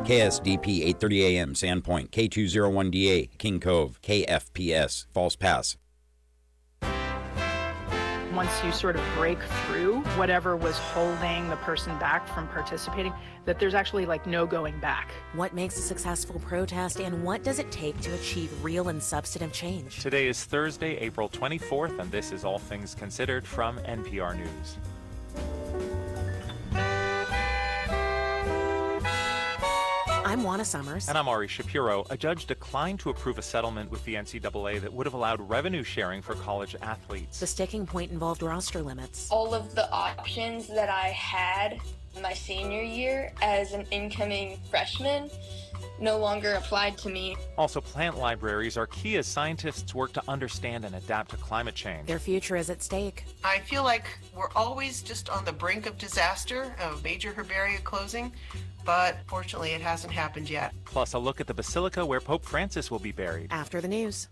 KSDP 8:30 a.m. Sandpoint, K201DA, King Cove, KFPS, False Pass. Once you sort of break through whatever was holding the person back from participating, that there's actually like no going back. What makes a successful protest, and what does it take to achieve real and substantive change? Today is Thursday, April 24th, and this is All Things Considered from NPR News. I'm Juana Summers. And I'm Ari Shapiro. A judge declined to approve a settlement with the NCAA that would have allowed revenue sharing for college athletes. The sticking point involved roster limits. All of the options that I had my senior year as an incoming freshman no longer applied to me. Also, plant libraries are key as scientists work to understand and adapt to climate change. Their future is at stake. I feel like we're always just on the brink of disaster, of major herbaria closing, but fortunately it hasn't happened yet. Plus, a look at the basilica where Pope Francis will be buried. After the news.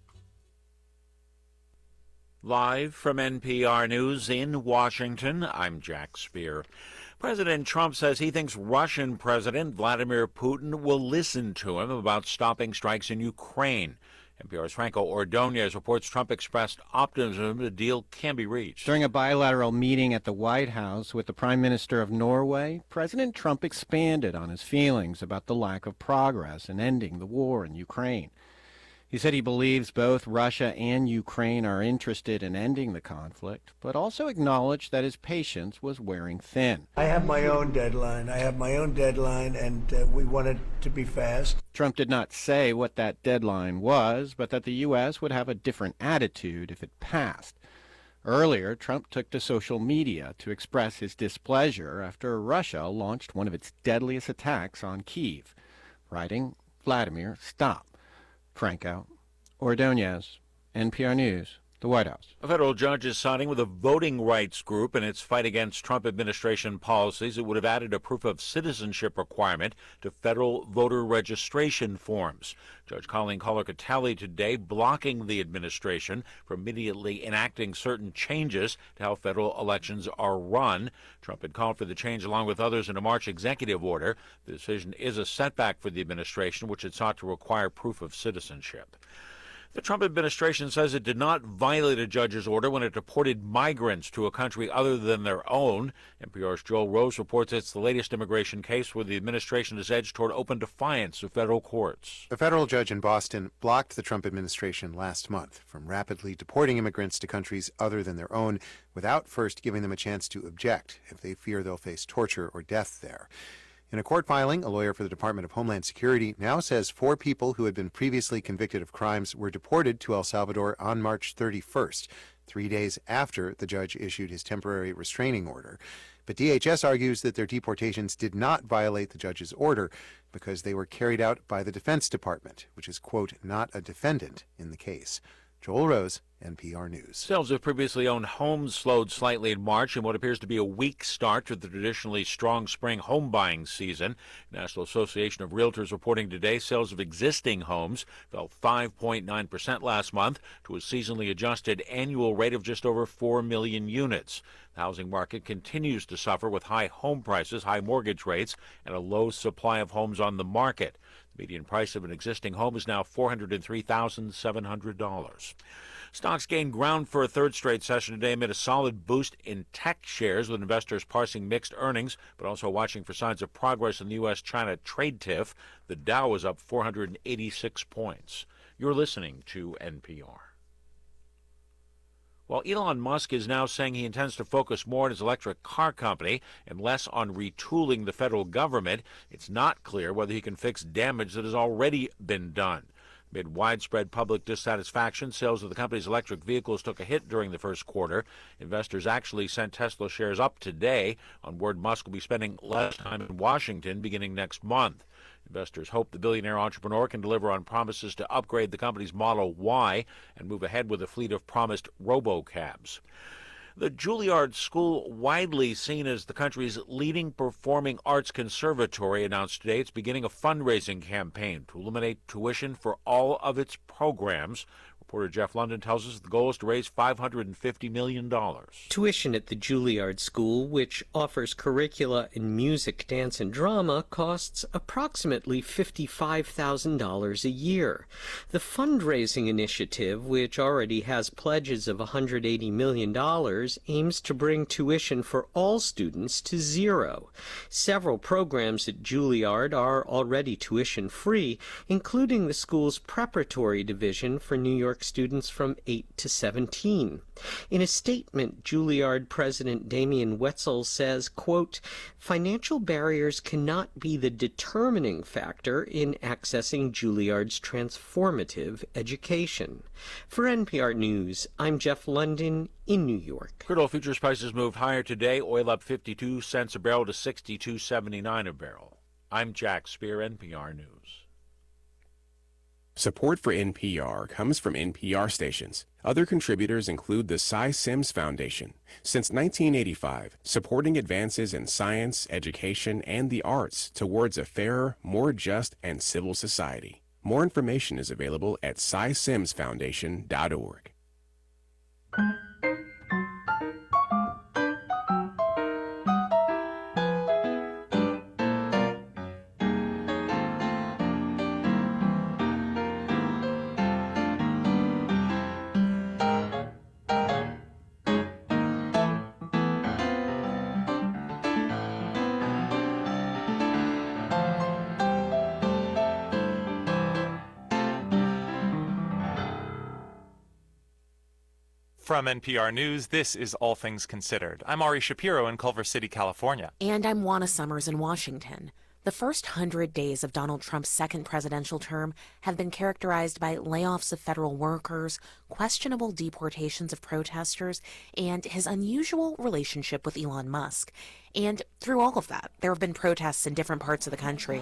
Live from NPR News in Washington, I'm Jack Speer. President Trump says he thinks Russian President Vladimir Putin will listen to him about stopping strikes in Ukraine. NPR's Franco Ordonez reports Trump expressed optimism the deal can be reached. During a bilateral meeting at the White House with the Prime Minister of Norway, President Trump expanded on his feelings about the lack of progress in ending the war in Ukraine. He said he believes both Russia and Ukraine are interested in ending the conflict, but also acknowledged that his patience was wearing thin. I have my own deadline, and we want it to be fast. Trump did not say what that deadline was, but that the U.S. would have a different attitude if it passed. Earlier, Trump took to social media to express his displeasure after Russia launched one of its deadliest attacks on Kyiv, writing, "Vladimir, stop." Franco Ordonez, NPR News, the White House. A federal judge is siding with a voting rights group in its fight against Trump administration policies that would have added a proof of citizenship requirement to federal voter registration forms. Judge Colleen Kohler-Catali today blocking the administration from immediately enacting certain changes to how federal elections are run. Trump had called for the change along with others in a March executive order. The decision is a setback for the administration, which had sought to require proof of citizenship. The Trump administration says it did not violate a judge's order when it deported migrants to a country other than their own. NPR's Joel Rose reports it's the latest immigration case where the administration has edged toward open defiance of federal courts. A federal judge in Boston blocked the Trump administration last month from rapidly deporting immigrants to countries other than their own without first giving them a chance to object if they fear they'll face torture or death there. In a court filing, a lawyer for the Department of Homeland Security now says 4 people who had been previously convicted of crimes were deported to El Salvador on March 31st, 3 days after the judge issued his temporary restraining order. But DHS argues that their deportations did not violate the judge's order because they were carried out by the Defense Department, which is, quote, not a defendant in the case. Joel Rose, NPR News. Sales of previously owned homes slowed slightly in March in what appears to be a weak start to the traditionally strong spring home buying season. National Association of Realtors reporting today sales of existing homes fell 5.9% last month to a seasonally adjusted annual rate of just over 4 million units. The housing market continues to suffer with high home prices, high mortgage rates, and a low supply of homes on the market. The median price of an existing home is now $403,700. Stocks gained ground for a third straight session today amid a solid boost in tech shares, with investors parsing mixed earnings, but also watching for signs of progress in the U.S.-China trade tiff. The Dow was up 486 points. You're listening to NPR. While Elon Musk is now saying he intends to focus more on his electric car company and less on retooling the federal government, it's not clear whether he can fix damage that has already been done. Amid widespread public dissatisfaction, sales of the company's electric vehicles took a hit during the first quarter. Investors actually sent Tesla shares up today on word Musk will be spending less time in Washington beginning next month. Investors hope the billionaire entrepreneur can deliver on promises to upgrade the company's Model Y and move ahead with a fleet of promised robocabs. The Juilliard School, widely seen as the country's leading performing arts conservatory, announced today it's beginning a fundraising campaign to eliminate tuition for all of its programs. Reporter Jeff London tells us the goal is to raise $550 million. Tuition at the Juilliard School, which offers curricula in music, dance, and drama, costs approximately $55,000 a year. The fundraising initiative, which already has pledges of $180 million, aims to bring tuition for all students to zero. Several programs at Juilliard are already tuition-free, including the school's preparatory division for New York students from 8 to 17. In a statement, Juilliard President Damien Wetzel says, quote, "Financial barriers cannot be the determining factor in accessing Juilliard's transformative education." For NPR News, I'm Jeff London in New York. Crude oil futures prices moved higher today. Oil up 52 cents a barrel to $62.79 a barrel. I'm Jack Spear, NPR News. Support for NPR comes from NPR stations. Other contributors include the Cy Sims Foundation. Since 1985, supporting advances in science, education, and the arts towards a fairer, more just, and civil society. More information is available at cysimsfoundation.org. From NPR News, this is All Things Considered. I'm Ari Shapiro in Culver City, California. And I'm Juana Summers in Washington. The first 100 days of Donald Trump's second presidential term have been characterized by layoffs of federal workers, questionable deportations of protesters, and his unusual relationship with Elon Musk. And through all of that, there have been protests in different parts of the country.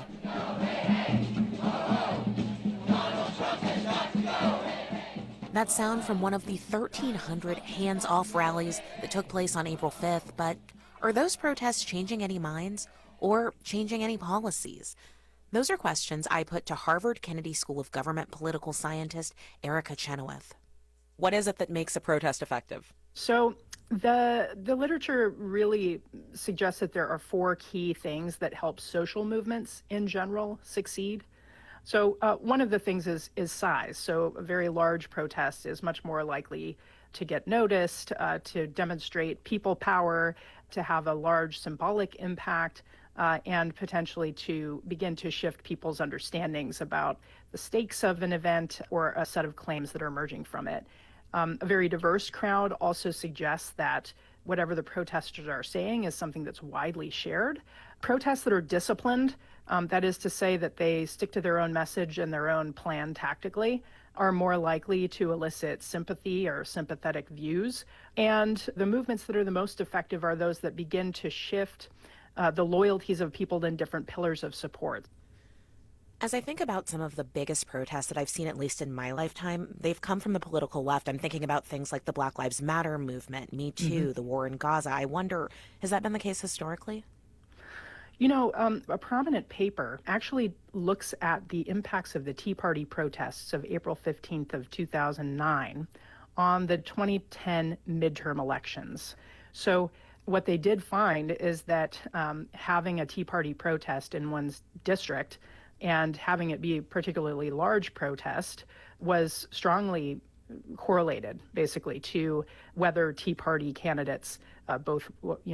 That sound from one of the 1,300 hands-off rallies that took place on April 5th, but are those protests changing any minds or changing any policies? Those are questions I put to Harvard Kennedy School of Government political scientist Erica Chenoweth. What is it that makes a protest effective? So the literature really suggests that there are 4 key things that help social movements in general succeed. So one of the things is size. So a very large protest is much more likely to get noticed, to demonstrate people power, to have a large symbolic impact, and potentially to begin to shift people's understandings about the stakes of an event or a set of claims that are emerging from it. A very diverse crowd also suggests that whatever the protesters are saying is something that's widely shared. Protests that are disciplined, that is to say that they stick to their own message and their own plan tactically, are more likely to elicit sympathy or sympathetic views. And the movements that are the most effective are those that begin to shift the loyalties of people in different pillars of support. As I think about some of the biggest protests that I've seen, at least in my lifetime, they've come from the political left. I'm thinking about things like the Black Lives Matter movement, Me Too, the war in Gaza. I wonder, has that been the case historically? You know, a prominent paper actually looks at the impacts of the Tea Party protests of April 15th of 2009 on the 2010 midterm elections. So what they did find is that having a Tea Party protest in one's district and having it be a particularly large protest was strongly correlated, basically, to whether Tea Party candidates both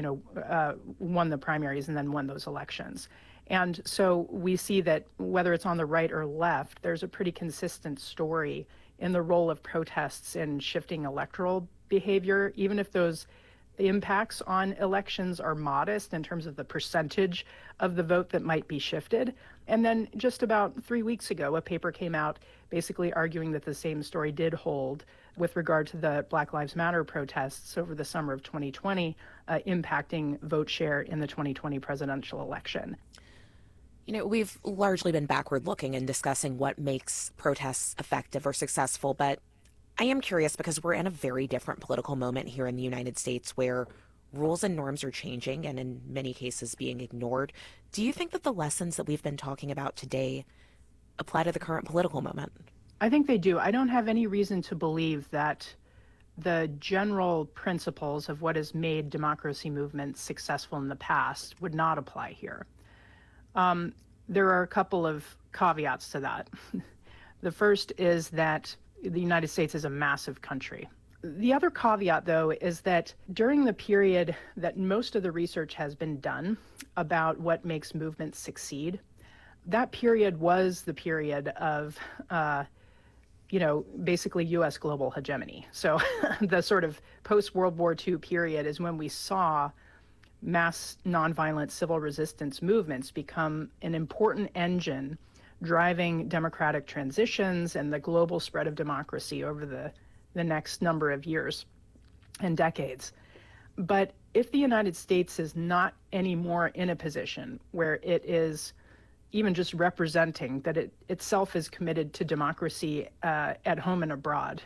won the primaries and then won those elections. And so we see that whether it's on the right or left, there's a pretty consistent story in the role of protests in shifting electoral behavior, even if those impacts on elections are modest in terms of the percentage of the vote that might be shifted. And then just about 3 weeks ago, a paper came out basically arguing that the same story did hold with regard to the Black Lives Matter protests over the summer of 2020, impacting vote share in the 2020 presidential election. You know, we've largely been backward looking and discussing what makes protests effective or successful, but I am curious because we're in a very different political moment here in the United States where rules and norms are changing and in many cases being ignored. Do you think that the lessons that we've been talking about today apply to the current political moment? I think they do. I don't have any reason to believe that the general principles of what has made democracy movements successful in the past would not apply here. There are a couple of caveats to that. The first is that the United States is a massive country. The other caveat, though, is that during the period that most of the research has been done about what makes movements succeed, that period was the period of basically U.S. global hegemony. So the sort of post-World War II period is when we saw mass nonviolent civil resistance movements become an important engine driving democratic transitions and the global spread of democracy over the next number of years and decades. But if the United States is not anymore in a position where it is even just representing that it itself is committed to democracy at home and abroad,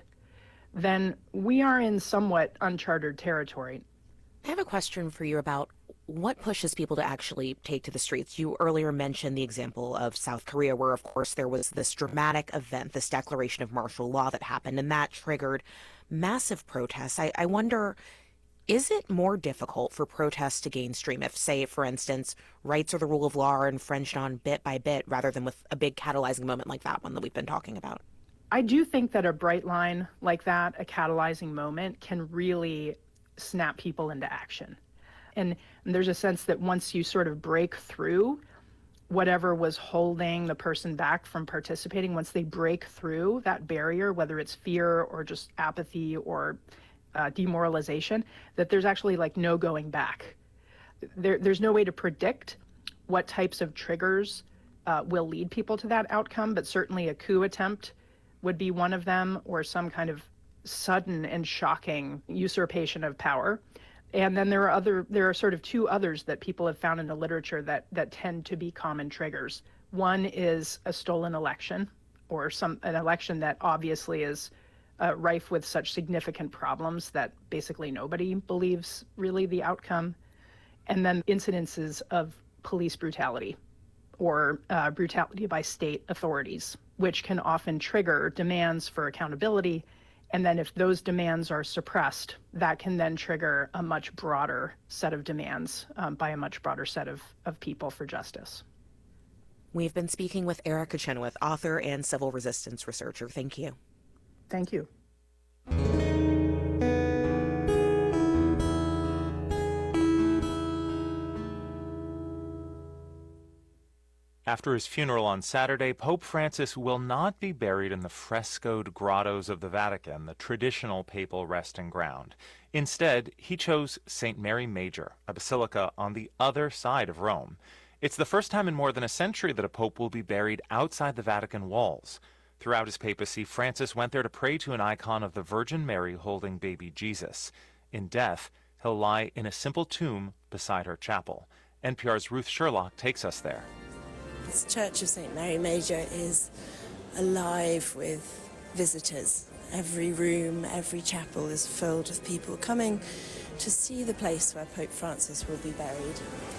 then we are in somewhat uncharted territory. I have a question for you about what pushes people to actually take to the streets. You earlier mentioned the example of South Korea, where, of course, there was this dramatic event, this declaration of martial law that happened, and that triggered massive protests. I wonder, is it more difficult for protests to gain steam if, say, for instance, rights or the rule of law are infringed on bit by bit rather than with a big catalyzing moment like that one that we've been talking about? I do think that a bright line like that, a catalyzing moment, can really snap people into action. And there's a sense that once you sort of break through whatever was holding the person back from participating, once they break through that barrier, whether it's fear or just apathy or demoralization, that there's actually like no going back. There's no way to predict what types of triggers will lead people to that outcome, but certainly a coup attempt would be one of them, or some kind of sudden and shocking usurpation of power. And then there are sort of two others that people have found in the literature that tend to be common triggers. One is a stolen election, or an election that obviously is rife with such significant problems that basically nobody believes really the outcome. And then incidences of police brutality or brutality by state authorities, which can often trigger demands for accountability. And then if those demands are suppressed, that can then trigger a much broader set of demands by a much broader set of people for justice. We've been speaking with Erica Chenoweth, author and civil resistance researcher. Thank you. Thank you. After his funeral on Saturday, Pope Francis will not be buried in the frescoed grottos of the Vatican, the traditional papal resting ground. Instead, he chose St. Mary Major, a basilica on the other side of Rome. It's the first time in more than a century that a pope will be buried outside the Vatican walls. Throughout his papacy, Francis went there to pray to an icon of the Virgin Mary holding baby Jesus. In death, he'll lie in a simple tomb beside her chapel. NPR's Ruth Sherlock takes us there. This Church of St. Mary Major is alive with visitors. Every room, every chapel is filled with people coming to see the place where Pope Francis will be buried.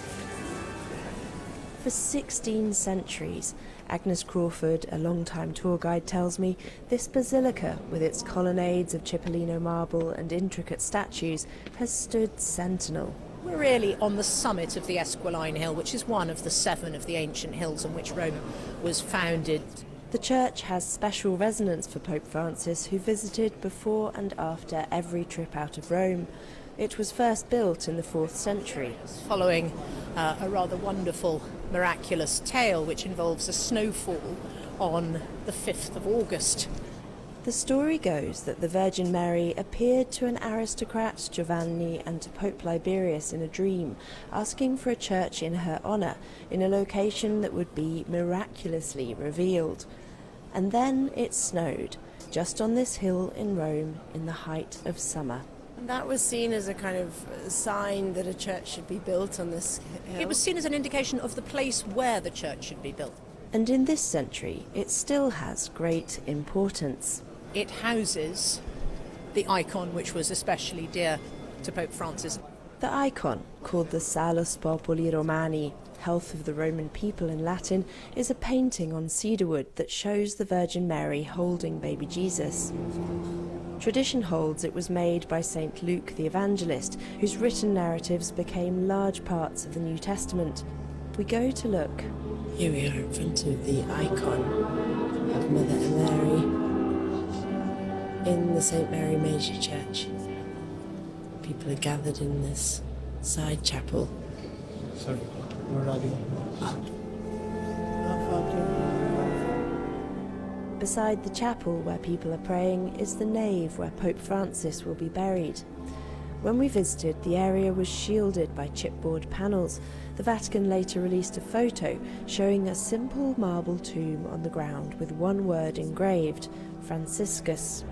For 16 centuries, Agnes Crawford, a longtime tour guide, tells me this basilica, with its colonnades of Cipollino marble and intricate statues, has stood sentinel. We're really on the summit of the Esquiline Hill, which is one of the 7 of the ancient hills on which Rome was founded. The church has special resonance for Pope Francis, who visited before and after every trip out of Rome. It was first built in the 4th century. Following a rather wonderful, miraculous tale which involves a snowfall on the 5th of August. The story goes that the Virgin Mary appeared to an aristocrat, Giovanni, and to Pope Liberius in a dream, asking for a church in her honour, in a location that would be miraculously revealed. And then it snowed, just on this hill in Rome, in the height of summer. And that was seen as a kind of sign that a church should be built on this hill? It was seen as an indication of the place where the church should be built. And in this century, it still has great importance. It houses the icon which was especially dear to Pope Francis. The icon, called the Salus Populi Romani, Health of the Roman People in Latin, is a painting on cedarwood that shows the Virgin Mary holding baby Jesus. Tradition holds it was made by St. Luke the Evangelist, whose written narratives became large parts of the New Testament. We go to look. Here we are in front of the icon of Mother Mary in the St. Mary Major Church. People are gathered in this side chapel. Sorry, where are you? Beside the chapel where people are praying is the nave where Pope Francis will be buried. When we visited, the area was shielded by chipboard panels. The Vatican later released a photo showing a simple marble tomb on the ground with one word engraved, Franciscus.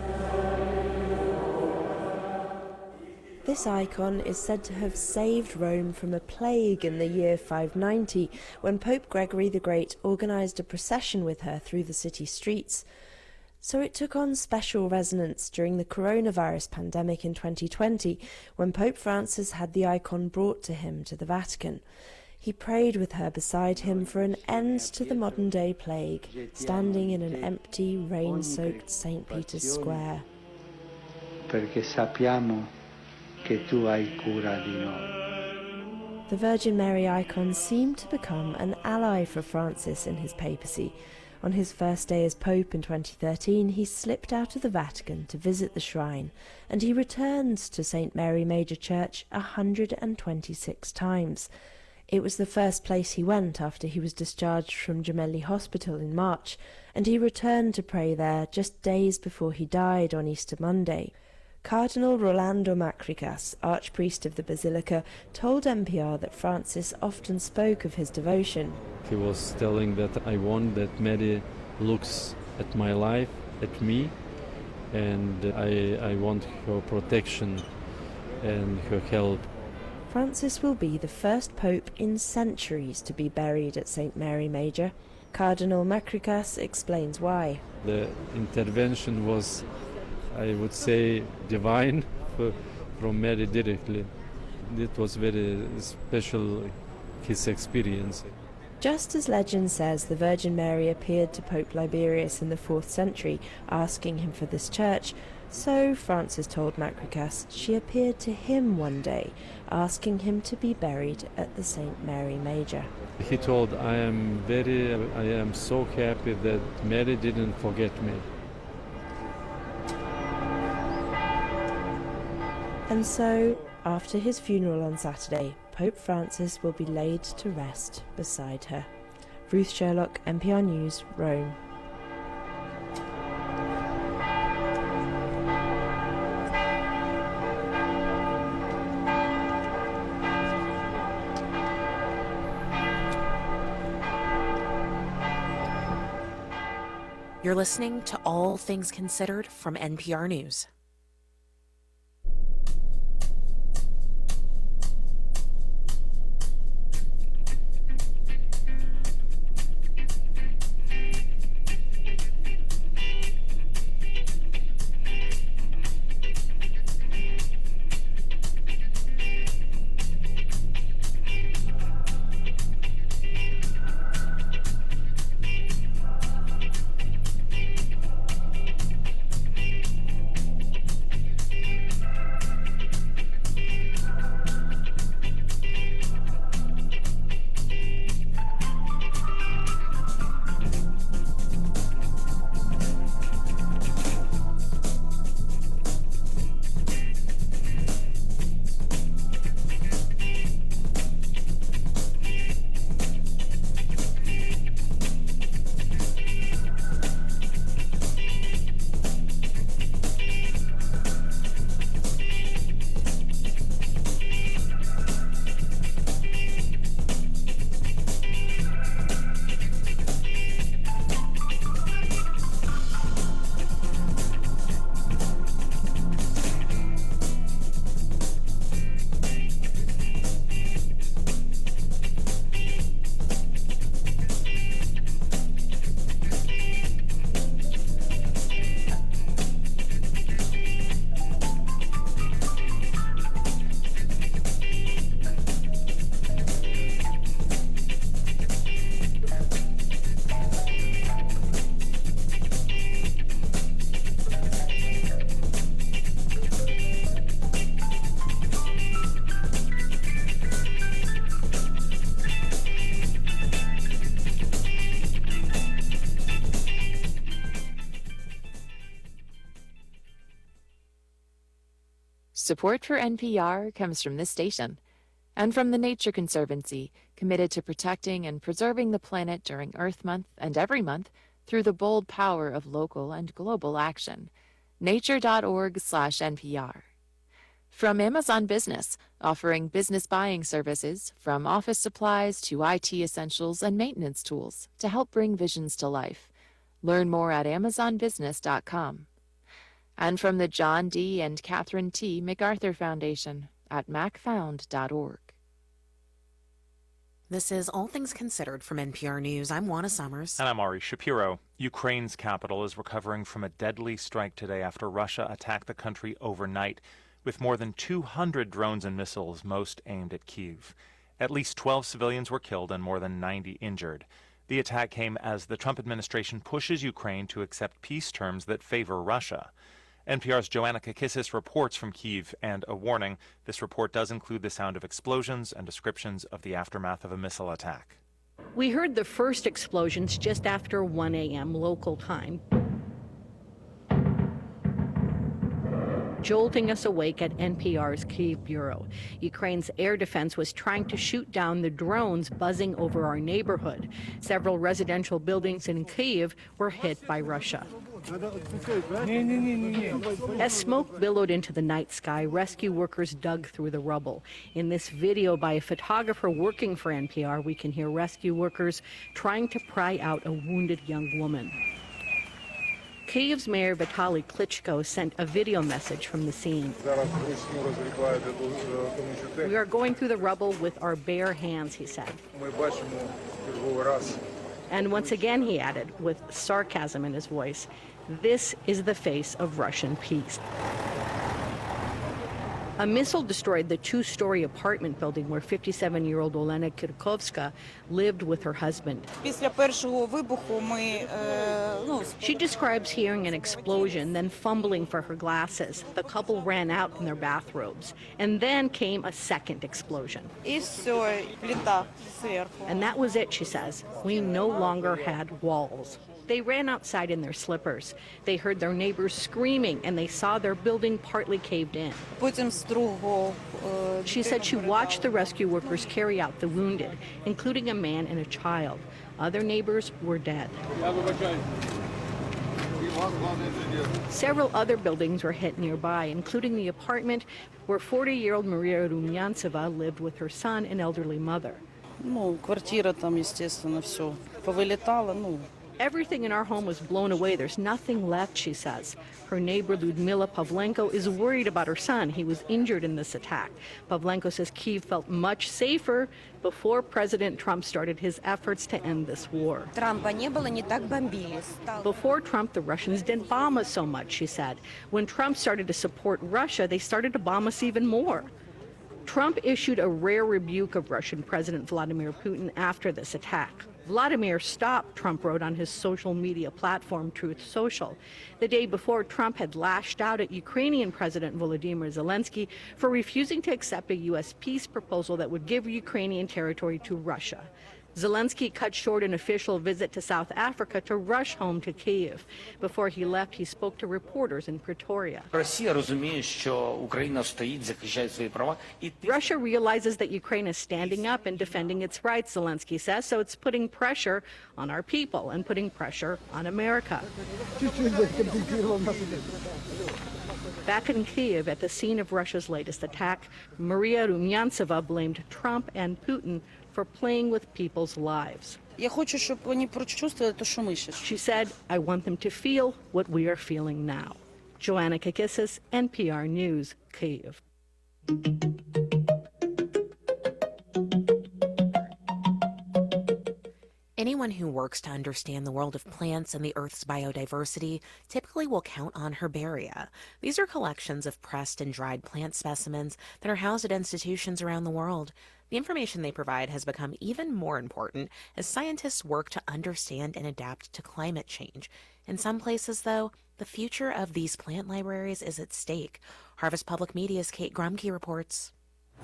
This icon is said to have saved Rome from a plague in the year 590, when Pope Gregory the Great organised a procession with her through the city streets. So it took on special resonance during the coronavirus pandemic in 2020, when Pope Francis had the icon brought to him to the Vatican. He prayed with her beside him for an end to the modern-day plague, standing in an empty, rain-soaked St. Peter's Square. Perché sappiamo che tu hai cura di noi. The Virgin Mary icon seemed to become an ally for Francis in his papacy. On his first day as Pope in 2013, he slipped out of the Vatican to visit the shrine, and he returned to St. Mary Major Church 126 times. It was the first place he went after he was discharged from Gemelli Hospital in March, and he returned to pray there just days before he died on Easter Monday. Cardinal Rolando Macricas, Archpriest of the Basilica, told NPR that Francis often spoke of his devotion. He was telling that I want that Mary looks at my life, at me, and I want her protection and her help. Francis will be the first pope in centuries to be buried at St. Mary Major. Cardinal Macricas explains why. The intervention was, I would say, divine from Mary directly. It was very special, his experience. Just as legend says the Virgin Mary appeared to Pope Liberius in the 4th century, asking him for this church, so Francis told Macricas she appeared to him one day, asking him to be buried at the St. Mary Major. He told, I am so happy that Mary didn't forget me. And so, after his funeral on Saturday, Pope Francis will be laid to rest beside her. Ruth Sherlock, NPR News, Rome. You're listening to All Things Considered from NPR News. Support for NPR comes from this station and from the Nature Conservancy, committed to protecting and preserving the planet during Earth Month and every month through the bold power of local and global action. Nature.org/NPR. From Amazon Business, offering business buying services from office supplies to IT essentials and maintenance tools to help bring visions to life. Learn more at amazonbusiness.com. And from the John D. and Catherine T. MacArthur Foundation at macfound.org. This is All Things Considered from NPR News. I'm Juana Summers. And I'm Ari Shapiro. Ukraine's capital is recovering from a deadly strike today after Russia attacked the country overnight with more than 200 drones and missiles, most aimed at Kyiv. At least 12 civilians were killed and more than 90 injured. The attack came as the Trump administration pushes Ukraine to accept peace terms that favor Russia. NPR's Joanna Kakissis reports from Kyiv, and a warning, this report does include the sound of explosions and descriptions of the aftermath of a missile attack. We heard the first explosions just after 1 a.m. local time, jolting us awake at NPR's Kyiv bureau. Ukraine's air defense was trying to shoot down the drones buzzing over our neighborhood. Several residential buildings in Kyiv were hit by Russia. As smoke billowed into the night sky, rescue workers dug through the rubble. In this video by a photographer working for NPR, we can hear rescue workers trying to pry out a wounded young woman. Kyiv's Mayor Vitaly Klitschko sent a video message from the scene. We are going through the rubble with our bare hands, he said. And once again, he added, with sarcasm in his voice, this is the face of Russian peace. A missile destroyed the two-story apartment building where 57-year-old Olena Kirkovska lived with her husband. She describes hearing an explosion, then fumbling for her glasses. The couple ran out in their bathrobes. And then came a second explosion. And that was it, she says. We no longer had walls. They ran outside in their slippers. They heard their neighbors screaming, and they saw their building partly caved in. She said she watched the rescue workers carry out the wounded, including a man and a child. Other neighbors were dead. Several other buildings were hit nearby, including the apartment where 40-year-old Maria Rumyantseva lived with her son and elderly mother. Everything in our home was blown away. There's nothing left, she says. Her neighbor, Ludmila Pavlenko, is worried about her son. He was injured in this attack. Pavlenko says Kyiv felt much safer before President Trump started his efforts to end this war. Before Trump, the Russians didn't bomb us so much, she said. When Trump started to support Russia, they started to bomb us even more. Trump issued a rare rebuke of Russian President Vladimir Putin after this attack. Vladimir stopped, Trump wrote on his social media platform, Truth Social. The day before, Trump had lashed out at Ukrainian President Volodymyr Zelensky for refusing to accept a U.S. peace proposal that would give Ukrainian territory to Russia. Zelensky cut short an official visit to South Africa to rush home to Kyiv. Before he left, he spoke to reporters in Pretoria. Russia realizes that Ukraine is standing up and defending its rights, Zelensky says, so it's putting pressure on our people and putting pressure on America. Back in Kyiv, at the scene of Russia's latest attack, Maria Rumyantseva blamed Trump and Putin for playing with people's lives. She said, I want them to feel what we are feeling now. Joanna Kakissis, NPR News, Kyiv. Anyone who works to understand the world of plants and the Earth's biodiversity typically will count on herbaria. These are collections of pressed and dried plant specimens that are housed at institutions around the world. The information they provide has become even more important as scientists work to understand and adapt to climate change. In some places, though, the future of these plant libraries is at stake. Harvest Public Media's Kate Grumke reports.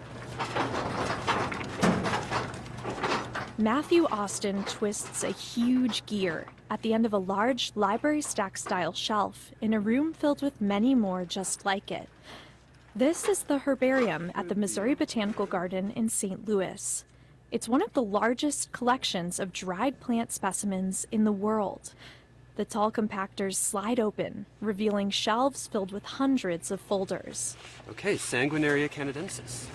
Matthew Austin twists a huge gear at the end of a large library stack-style shelf in a room filled with many more just like it. This is the herbarium at the Missouri Botanical Garden in St. Louis. It's one of the largest collections of dried plant specimens in the world. The tall compactors slide open, revealing shelves filled with hundreds of folders. Okay, Sanguinaria canadensis.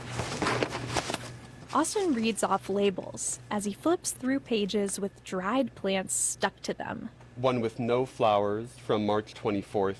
Austin reads off labels as he flips through pages with dried plants stuck to them. One with no flowers from March 24th,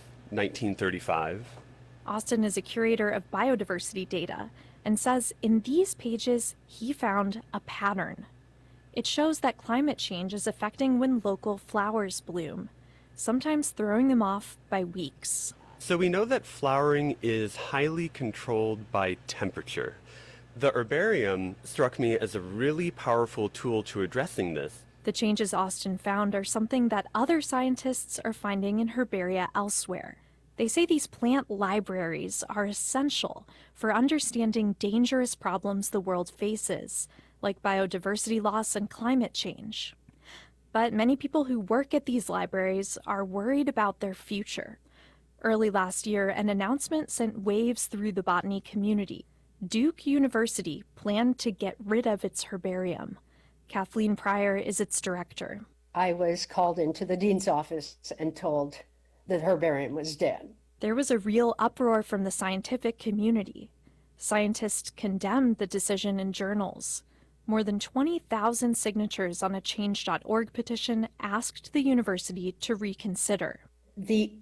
1935. Austin is a curator of biodiversity data and says in these pages he found a pattern. It shows that climate change is affecting when local flowers bloom, sometimes throwing them off by weeks. So we know that flowering is highly controlled by temperature. The herbarium struck me as a really powerful tool to addressing this. The changes Austin found are something that other scientists are finding in herbaria elsewhere. They say these plant libraries are essential for understanding dangerous problems the world faces, like biodiversity loss and climate change. But many people who work at these libraries are worried about their future. Early last year, an announcement sent waves through the botany community. Duke University planned to get rid of its herbarium. Kathleen Pryor is its director. I was called into the dean's office and told that herbarium was dead. There was a real uproar from the scientific community. Scientists condemned the decision in journals. More than 20,000 signatures on a Change.org petition asked the university to reconsider. The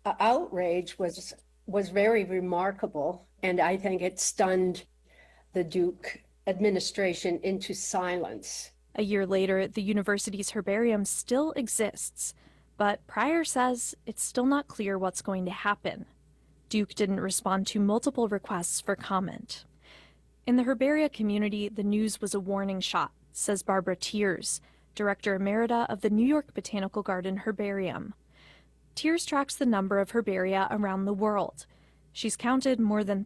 outrage was very remarkable, and I think it stunned the Duke administration into silence. A year later, the university's herbarium still exists, but Pryor says it's still not clear what's going to happen. Duke didn't respond to multiple requests for comment. In the herbaria community, the news was a warning shot, says Barbara Tiers, Director Emerita of the New York Botanical Garden Herbarium. Tiers tracks the number of herbaria around the world. She's counted more than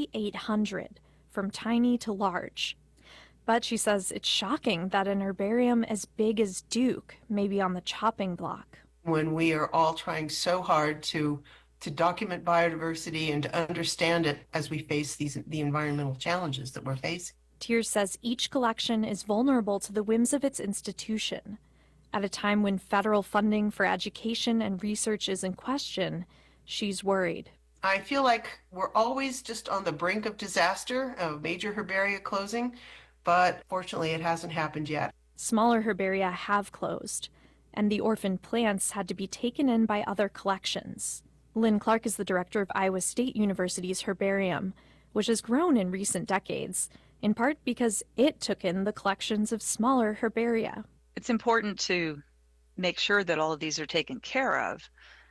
3,800, from tiny to large. But she says it's shocking that an herbarium as big as Duke may be on the chopping block. When we are all trying so hard to document biodiversity and to understand it as we face the environmental challenges that we're facing. Tiers says each collection is vulnerable to the whims of its institution. At a time when federal funding for education and research is in question, she's worried. I feel like we're always just on the brink of disaster, of major herbaria closing, but fortunately it hasn't happened yet. Smaller herbaria have closed, and the orphaned plants had to be taken in by other collections. Lynn Clark is the director of Iowa State University's herbarium, which has grown in recent decades, in part because it took in the collections of smaller herbaria. It's important to make sure that all of these are taken care of,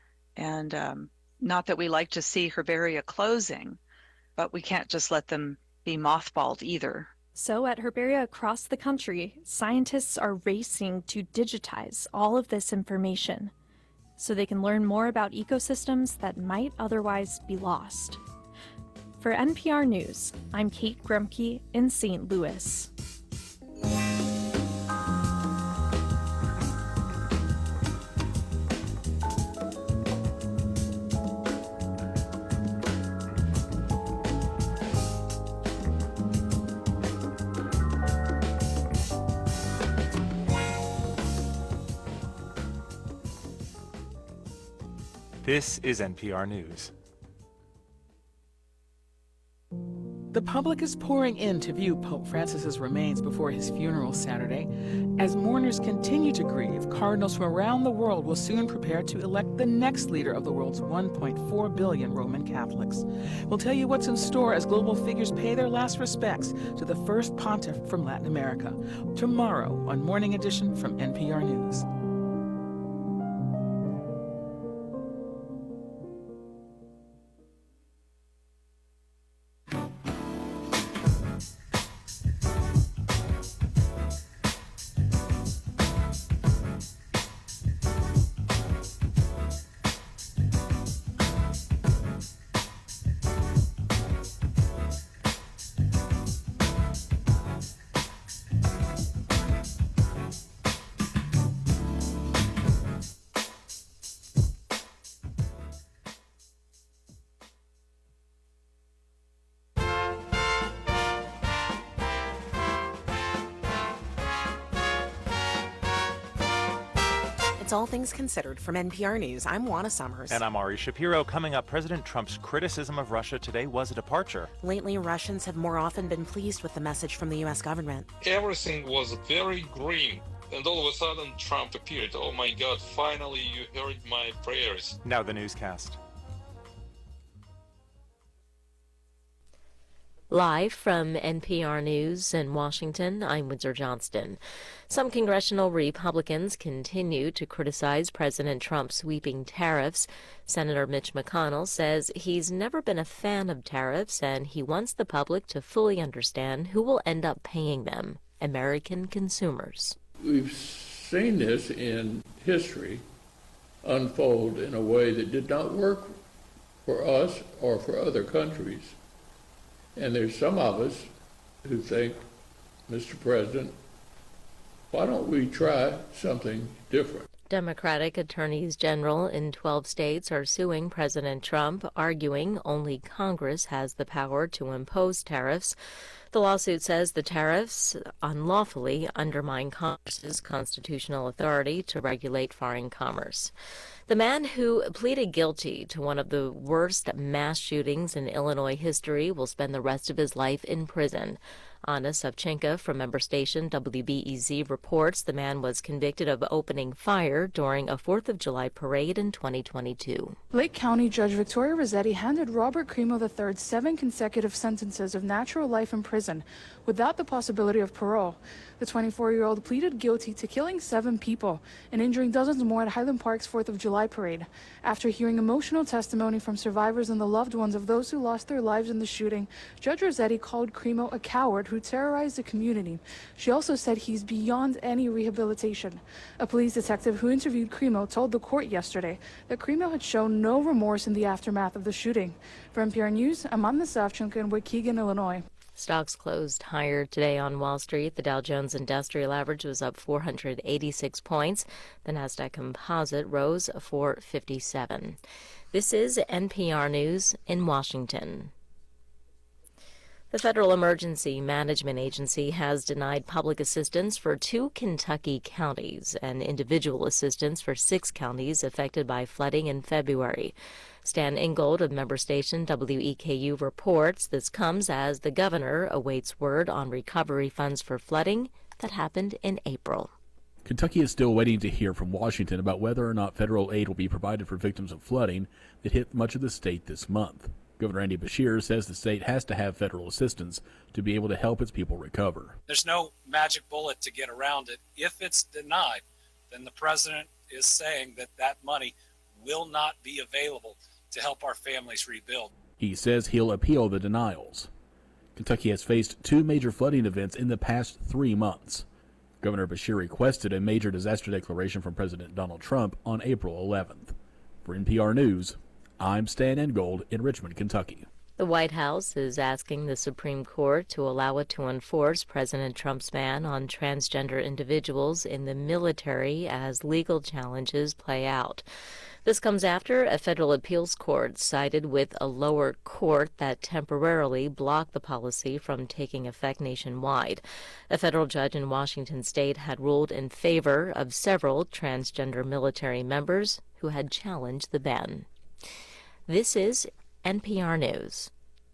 and not that we like to see herbaria closing, but we can't just let them be mothballed either. So at herbaria across the country, scientists are racing to digitize all of this information so they can learn more about ecosystems that might otherwise be lost. For NPR News, I'm Kate Grumke in St. Louis. This is NPR News. The public is pouring in to view Pope Francis's remains before his funeral Saturday. As mourners continue to grieve, cardinals from around the world will soon prepare to elect the next leader of the world's 1.4 billion Roman Catholics. We'll tell you what's in store as global figures pay their last respects to the first pontiff from Latin America. Tomorrow on Morning Edition from NPR News. That's All Things Considered from NPR News. I'm Juana Summers. And I'm Ari Shapiro. Coming up, President Trump's criticism of Russia today was a departure. Lately, Russians have more often been pleased with the message from the U.S. government. Everything was very green. And all of a sudden, Trump appeared. Oh my God, finally you heard my prayers. Now the newscast. Live from NPR News in Washington, I'm Windsor Johnston. Some congressional Republicans continue to criticize President Trump's sweeping tariffs. Senator Mitch McConnell says he's never been a fan of tariffs, and he wants the public to fully understand who will end up paying them: American consumers. We've seen this in history unfold in a way that did not work for us or for other countries. And there's some of us who think, Mr. President, why don't we try something different? Democratic attorneys general in 12 states are suing President Trump, arguing only Congress has the power to impose tariffs. The lawsuit says the tariffs unlawfully undermine Congress's constitutional authority to regulate foreign commerce. The man who pleaded guilty to one of the worst mass shootings in Illinois history will spend the rest of his life in prison. Anna Savchenko from member station WBEZ reports the man was convicted of opening fire during a 4th of July parade in 2022. Lake County Judge Victoria Rossetti handed Robert Crimo III 7 consecutive sentences of natural life in prison without the possibility of parole. The 24-year-old pleaded guilty to killing 7 people and injuring dozens more at Highland Park's 4th of July parade. After hearing emotional testimony from survivors and the loved ones of those who lost their lives in the shooting, Judge Rossetti called Crimo a coward who terrorized the community. She also said he's beyond any rehabilitation. A police detective who interviewed Crimo told the court yesterday that Crimo had shown no remorse in the aftermath of the shooting. For NPR News, I'm Anna Savchenko in Waukegan, Illinois. Stocks closed higher today on Wall Street. The Dow Jones Industrial Average was up 486 points. The Nasdaq Composite rose 457. This is NPR News in Washington. The Federal Emergency Management Agency has denied public assistance for 2 Kentucky counties and individual assistance for 6 counties affected by flooding in February. Stan Ingold of member station WEKU reports this comes as the governor awaits word on recovery funds for flooding that happened in April. Kentucky is still waiting to hear from Washington about whether or not federal aid will be provided for victims of flooding that hit much of the state this month. Governor Andy Beshear says the state has to have federal assistance to be able to help its people recover. There's no magic bullet to get around it. If it's denied, then the president is saying that that money will not be available to help our families rebuild. He says he'll appeal the denials. Kentucky has faced 2 major flooding events in the past 3 months. Governor Beshear requested a major disaster declaration from President Donald Trump on April 11th. For NPR News, I'm Stan Ingold in Richmond, Kentucky. The White House is asking the Supreme Court to allow it to enforce President Trump's ban on transgender individuals in the military as legal challenges play out. This comes after a federal appeals court sided with a lower court that temporarily blocked the policy from taking effect nationwide. A federal judge in Washington state had ruled in favor of several transgender military members who had challenged the ban. This is NPR News.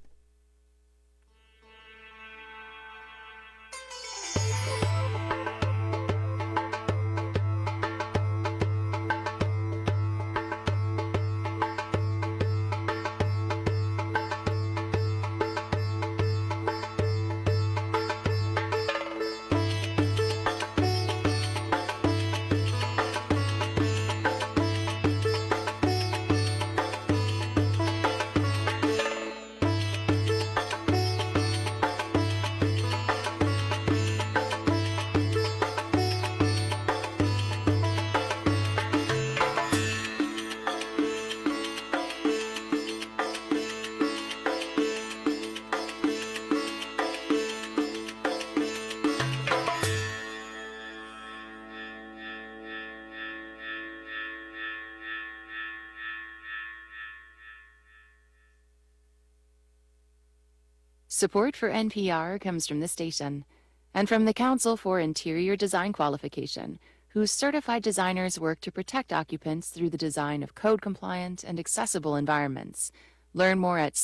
Support for NPR comes from this station and from the Council for Interior Design Qualification, whose certified designers work to protect occupants through the design of code-compliant and accessible environments. Learn more at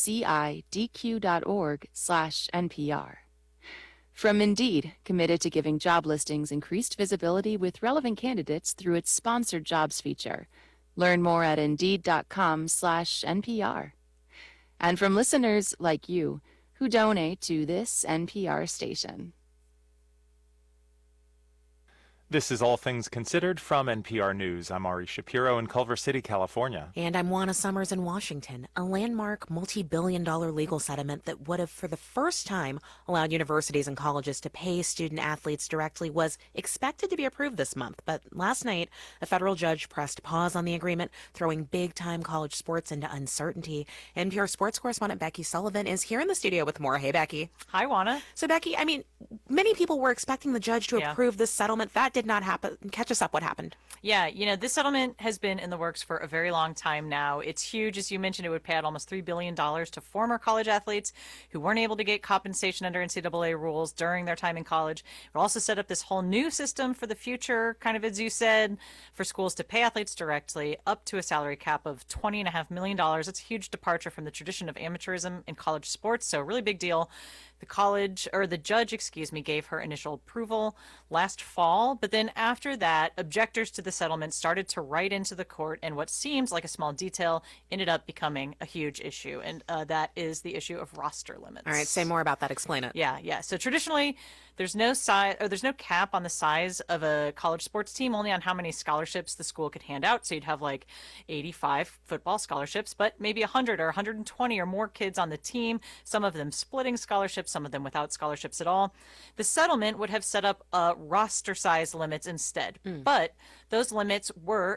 cidq.org/NPR. From Indeed, committed to giving job listings increased visibility with relevant candidates through its sponsored jobs feature. Learn more at Indeed.com/NPR. And from listeners like you who donate to this NPR station. This is All Things Considered from NPR News. I'm Ari Shapiro in Culver City, California. And I'm Juana Summers in Washington. A landmark multi-billion-dollar legal settlement that would have, for the first time, allowed universities and colleges to pay student athletes directly was expected to be approved this month. But last night, a federal judge pressed pause on the agreement, throwing big-time college sports into uncertainty. NPR sports correspondent Becky Sullivan is here in the studio with more. Hey, Becky. Hi, Juana. So, Becky, I mean, many people were expecting the judge to approve this settlement. That did not happen. Catch us up. What happened? Yeah, this settlement has been in the works for a very long time now. It's huge. As you mentioned, it would pay out almost $3 billion to former college athletes who weren't able to get compensation under NCAA rules during their time in college. It will also set up this whole new system for the future, kind of as you said, for schools to pay athletes directly up to a salary cap of $20.5 million. It's a huge departure from the tradition of amateurism in college sports, so a really big deal. The judge gave her initial approval last fall, but then after that, objectors to the settlement started to write into the court, and what seems like a small detail ended up becoming a huge issue, and that is the issue of roster limits. All right, say more about that. Explain it. Yeah. So traditionally, there's no cap on the size of a college sports team, only on how many scholarships the school could hand out. So you'd have like 85 football scholarships, but maybe 100 or 120 or more kids on the team, some of them splitting scholarships, some of them without scholarships at all. The settlement would have set up roster size limits instead, but those limits were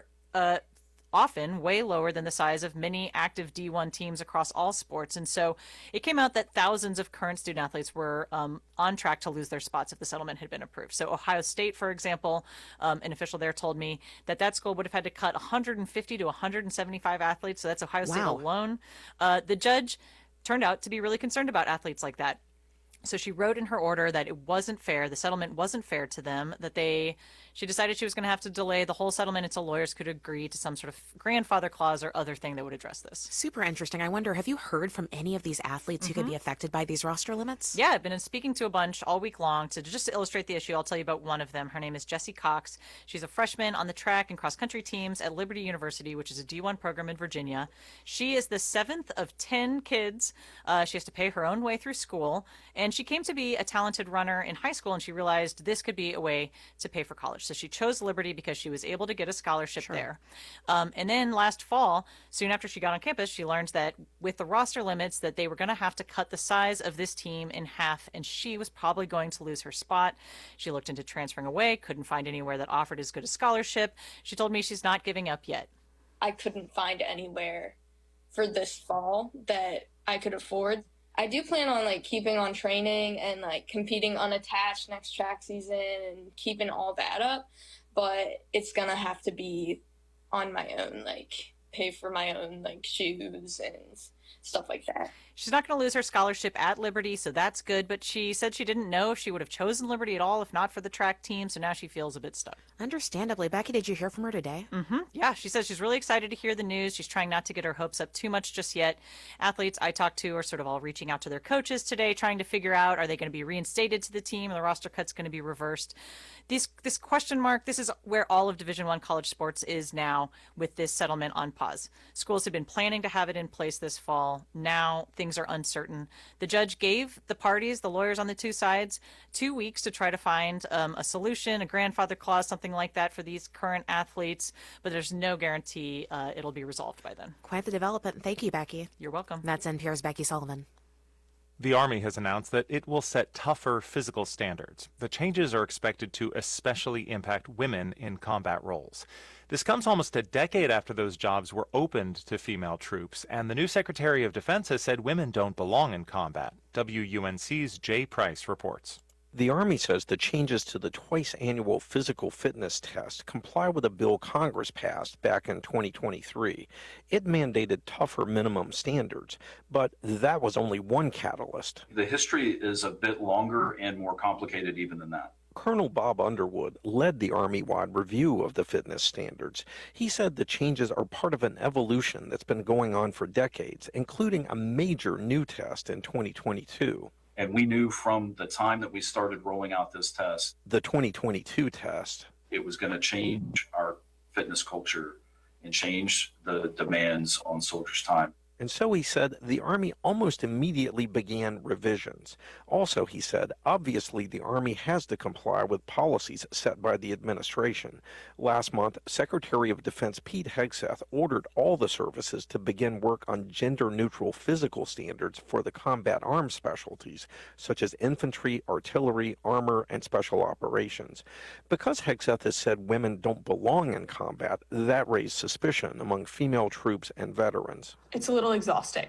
often way lower than the size of many active D1 teams across all sports. And so it came out that thousands of current student athletes were on track to lose their spots if the settlement had been approved. So Ohio State, for example, an official there told me that school would have had to cut 150 to 175 athletes. So that's Ohio State alone. The judge turned out to be really concerned about athletes like that. So she wrote in her order that it wasn't fair, the settlement wasn't fair to them, that she decided she was going to have to delay the whole settlement until lawyers could agree to some sort of grandfather clause or other thing that would address this. Super interesting. I wonder, have you heard from any of these athletes who could be affected by these roster limits? Yeah, I've been speaking to a bunch all week long. Just to illustrate the issue, I'll tell you about one of them. Her name is Jessie Cox. She's a freshman on the track and cross-country teams at Liberty University, which is a D1 program in Virginia. She is the 7th of 10 kids. She has to pay her own way through school, and she came to be a talented runner in high school, and she realized this could be a way to pay for college. So she chose Liberty because she was able to get a scholarship there. And then last fall, soon after she got on campus, she learned that with the roster limits that they were going to have to cut the size of this team in half, and she was probably going to lose her spot. She looked into transferring away, couldn't find anywhere that offered as good a scholarship. She told me she's not giving up yet. I couldn't find anywhere for this fall that I could afford. I do plan on keeping on training and competing unattached next track season and keeping all that up, but it's gonna have to be on my own, pay for my own shoes and stuff like that. She's not going to lose her scholarship at Liberty, so that's good, but she said she didn't know if she would have chosen Liberty at all if not for the track team, so now she feels a bit stuck. Understandably. Becky, did you hear from her today? Yeah, she says she's really excited to hear the news. She's trying not to get her hopes up too much just yet. Athletes I talked to are sort of all reaching out to their coaches today, trying to figure out, are they going to be reinstated to the team? Or the roster cut's going to be reversed? This question mark, this is where all of Division I college sports is now with this settlement on pause. Schools have been planning to have it in place this fall. Now things are uncertain. The judge gave the parties, the lawyers on the two sides, 2 weeks to try to find a solution, a grandfather clause, something like that for these current athletes, but there's no guarantee it'll be resolved by then. Quite the development. Thank you, Becky. You're welcome. That's NPR's Becky Sullivan. The Army has announced that it will set tougher physical standards. The changes are expected to especially impact women in combat roles. This comes almost a decade after those jobs were opened to female troops, and the new Secretary of Defense has said women don't belong in combat. WUNC's Jay Price reports. The Army says the changes to the twice-annual physical fitness test comply with a bill Congress passed back in 2023. It mandated tougher minimum standards, but that was only one catalyst. The history is a bit longer and more complicated even than that. Colonel Bob Underwood led the Army-wide review of the fitness standards. He said the changes are part of an evolution that's been going on for decades, including a major new test in 2022. And we knew from the time that we started rolling out this test, the 2022 test, it was going to change our fitness culture and change the demands on soldiers' time. And so he said the Army almost immediately began revisions. Also, he said, obviously the Army has to comply with policies set by the administration. Last month, Secretary of Defense Pete Hegseth ordered all the services to begin work on gender-neutral physical standards for the combat arms specialties, such as infantry, artillery, armor, and special operations. Because Hegseth has said women don't belong in combat, that raised suspicion among female troops and veterans. It's a little exhausting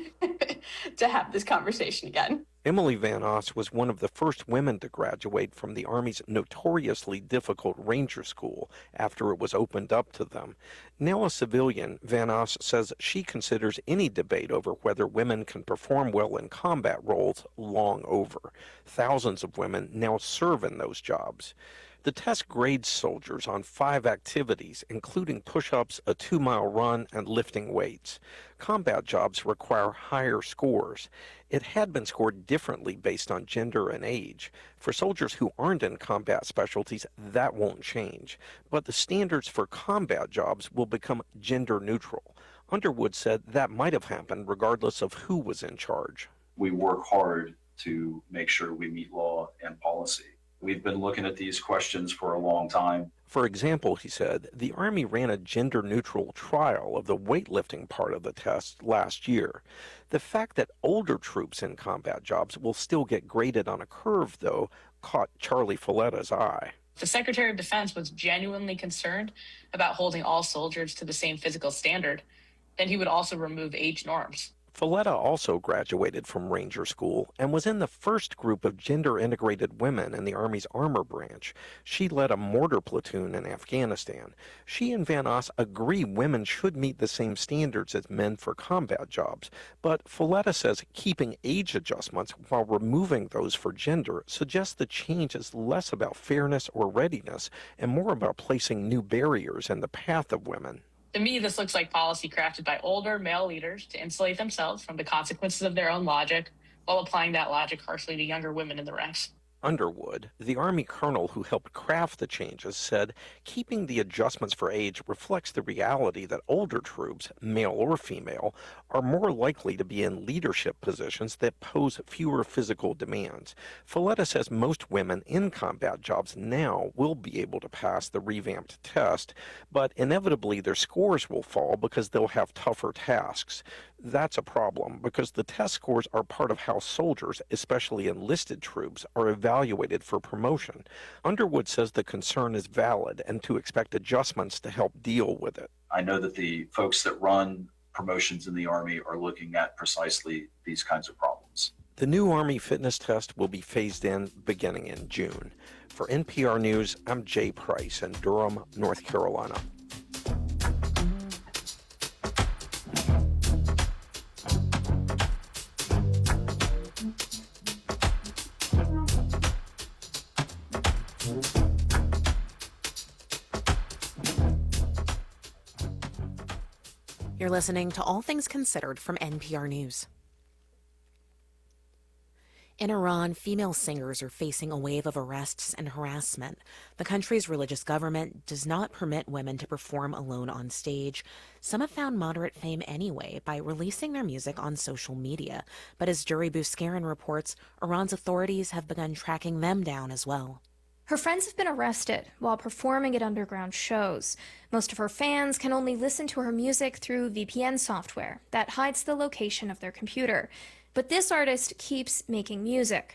to have this conversation again. Emily Van Oss was one of the first women to graduate from the Army's notoriously difficult Ranger School after it was opened up to them. Now a civilian, Van Oss says she considers any debate over whether women can perform well in combat roles long over. Thousands of women now serve in those jobs. The test grades soldiers on 5 activities, including push-ups, a 2-mile run, and lifting weights. Combat jobs require higher scores. It had been scored differently based on gender and age. For soldiers who aren't in combat specialties, that won't change. But the standards for combat jobs will become gender neutral. Underwood said that might have happened regardless of who was in charge. We work hard to make sure we meet law and policy. We've been looking at these questions for a long time. For example, he said, the Army ran a gender-neutral trial of the weightlifting part of the test last year. The fact that older troops in combat jobs will still get graded on a curve, though, caught Charlie Folletta's eye. The Secretary of Defense was genuinely concerned about holding all soldiers to the same physical standard, then he would also remove age norms. Folletta also graduated from Ranger School and was in the first group of gender-integrated women in the Army's armor branch. She led a mortar platoon in Afghanistan. She and Van Oss agree women should meet the same standards as men for combat jobs, but Folletta says keeping age adjustments while removing those for gender suggests the change is less about fairness or readiness and more about placing new barriers in the path of women. To me, this looks like policy crafted by older male leaders to insulate themselves from the consequences of their own logic while applying that logic harshly to younger women in the ranks. Underwood, the Army colonel who helped craft the changes, said keeping the adjustments for age reflects the reality that older troops, male or female, are more likely to be in leadership positions that pose fewer physical demands. Folletta says most women in combat jobs now will be able to pass the revamped test, but inevitably their scores will fall because they'll have tougher tasks. That's a problem because the test scores are part of how soldiers, especially enlisted troops, are evaluated for promotion. Underwood says the concern is valid and to expect adjustments to help deal with it. I know that the folks that run promotions in the Army are looking at precisely these kinds of problems. The new Army fitness test will be phased in beginning in June. For NPR News, I'm Jay Price in Durham, North Carolina. You're listening to All Things Considered from NPR News. In Iran, female singers are facing a wave of arrests and harassment. The country's religious government does not permit women to perform alone on stage. Some have found moderate fame anyway by releasing their music on social media. But as Juri Bouskarin reports, Iran's authorities have begun tracking them down as well. Her friends have been arrested while performing at underground shows. Most of her fans can only listen to her music through VPN software that hides the location of their computer. But this artist keeps making music.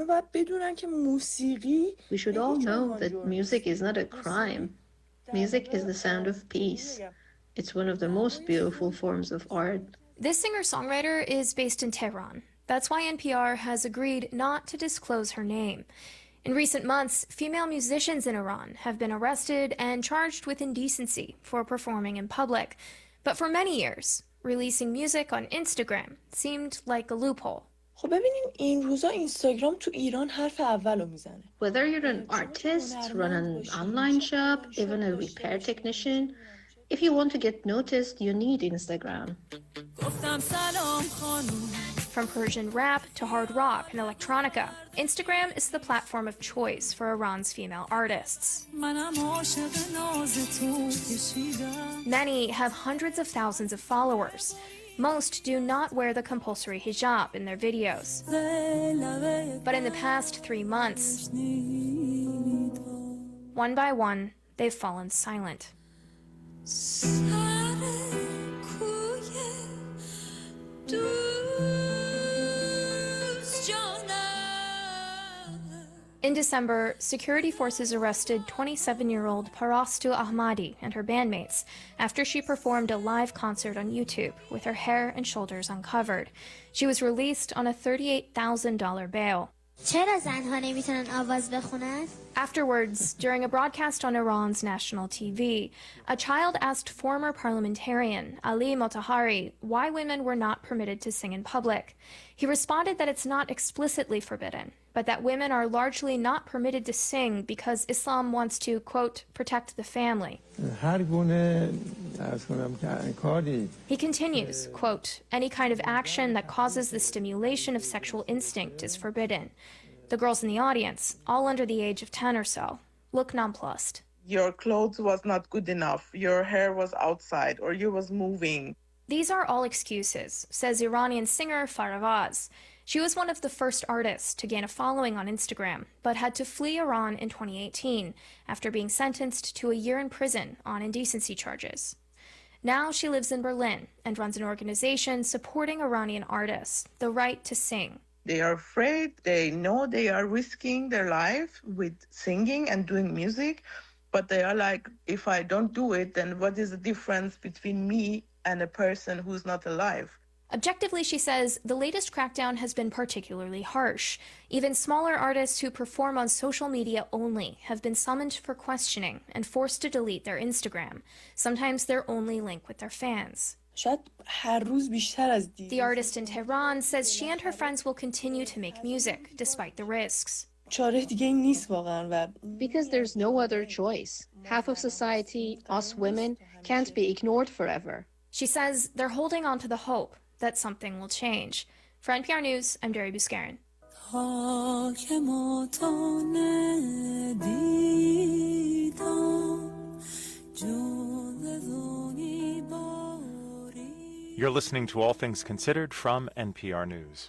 We should all know that music is not a crime. Music is the sound of peace. It's one of the most beautiful forms of art. This singer-songwriter is based in Tehran. That's why NPR has agreed not to disclose her name. In recent months, female musicians in Iran have been arrested and charged with indecency for performing in public. But for many years, releasing music on Instagram seemed like a loophole. خب ببینین این روزا اینستاگرام تو ایران حرف اولو میزنه. Whether you're an artist, run an online shop, even a repair technician, if you want to get noticed, you need Instagram. From Persian rap to hard rock and electronica, Instagram is the platform of choice for Iran's female artists. Many have hundreds of thousands of followers. Most do not wear the compulsory hijab in their videos. But in the past 3 months, one by one, they've fallen silent. In December, security forces arrested 27-year-old Parastu Ahmadi and her bandmates after she performed a live concert on YouTube with her hair and shoulders uncovered. She was released on a $38,000 bail. Afterwards, during a broadcast on Iran's national TV, a child asked former parliamentarian Ali Motahari why women were not permitted to sing in public. He responded that it's not explicitly forbidden, but that women are largely not permitted to sing because Islam wants to, quote, protect the family. He continues, quote, any kind of action that causes the stimulation of sexual instinct is forbidden. The girls in the audience, all under the age of 10 or so, look nonplussed. Your clothes was not good enough, your hair was outside, or you was moving. These are all excuses, says Iranian singer Faravaz. She was one of the first artists to gain a following on Instagram, but had to flee Iran in 2018 after being sentenced to a year in prison on indecency charges. Now she lives in Berlin and runs an organization supporting Iranian artists, the right to sing. They are afraid, they know they are risking their life with singing and doing music, but they are like, if I don't do it, then what is the difference between me and a person who's not alive? Objectively, she says, the latest crackdown has been particularly harsh. Even smaller artists who perform on social media only have been summoned for questioning and forced to delete their Instagram, sometimes their only link with their fans. The artist in Tehran says she and her friends will continue to make music despite the risks. Because there's no other choice. Half of society, us women, can't be ignored forever. She says they're holding on to the hope that something will change. For NPR News, I'm Dari Buskarin. You're listening to All Things Considered from NPR News.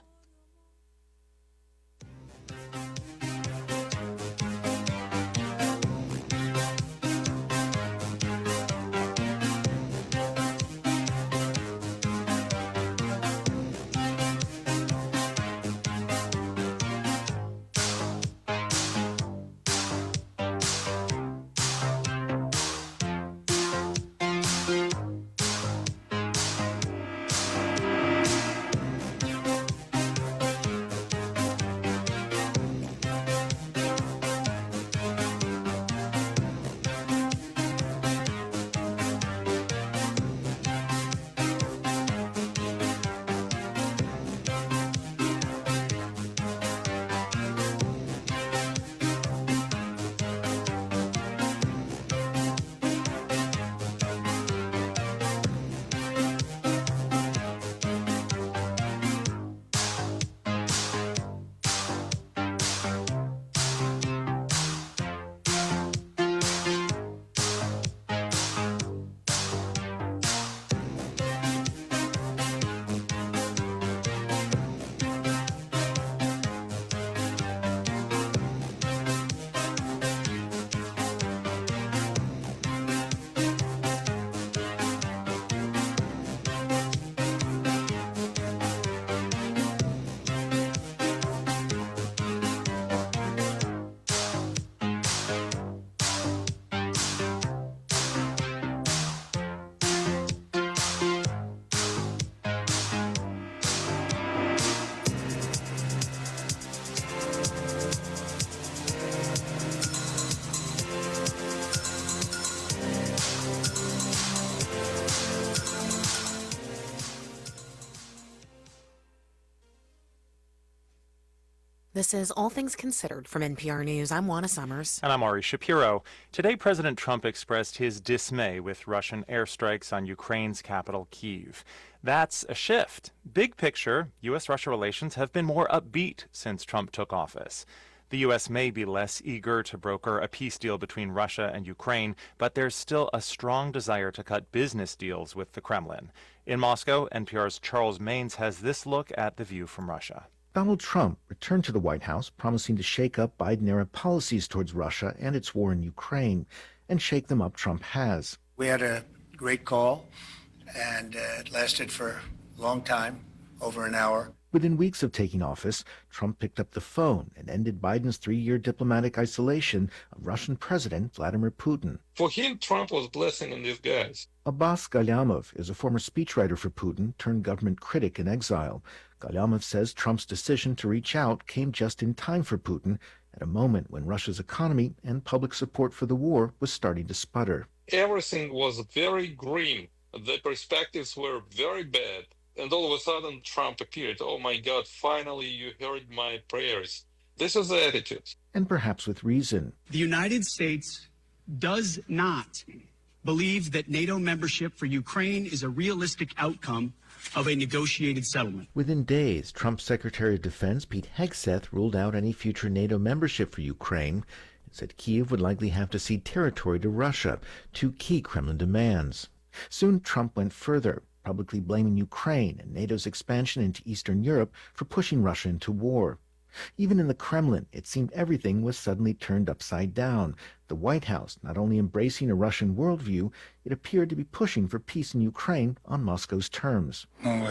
This is All Things Considered from NPR News. I'm Juana Summers. And I'm Ari Shapiro. Today, President Trump expressed his dismay with Russian airstrikes on Ukraine's capital, Kyiv. That's a shift. Big picture, U.S.-Russia relations have been more upbeat since Trump took office. The U.S. may be less eager to broker a peace deal between Russia and Ukraine, but there's still a strong desire to cut business deals with the Kremlin. In Moscow, NPR's Charles Maynes has this look at the view from Russia. Donald Trump returned to the White House, promising to shake up Biden-era policies towards Russia and its war in Ukraine. And shake them up Trump has. We had a great call, and it lasted for a long time, over an hour. Within weeks of taking office, Trump picked up the phone and ended Biden's 3-year diplomatic isolation of Russian President Vladimir Putin. For him, Trump was blessing in disguise. Abbas Galyamov is a former speechwriter for Putin turned government critic in exile. Galyamov says Trump's decision to reach out came just in time for Putin at a moment when Russia's economy and public support for the war was starting to sputter. Everything was very grim. The perspectives were very bad. And all of a sudden, Trump appeared. Oh my God, finally you heard my prayers. This is the attitude. And perhaps with reason. The United States does not believe that NATO membership for Ukraine is a realistic outcome of a negotiated settlement. Within days, Trump's Secretary of Defense, Pete Hegseth, ruled out any future NATO membership for Ukraine and said Kyiv would likely have to cede territory to Russia, two key Kremlin demands. Soon, Trump went further, publicly blaming Ukraine and NATO's expansion into Eastern Europe for pushing Russia into war. Even in the Kremlin, it seemed everything was suddenly turned upside down. The White House not only embracing a Russian worldview, it appeared to be pushing for peace in Ukraine on Moscow's terms. The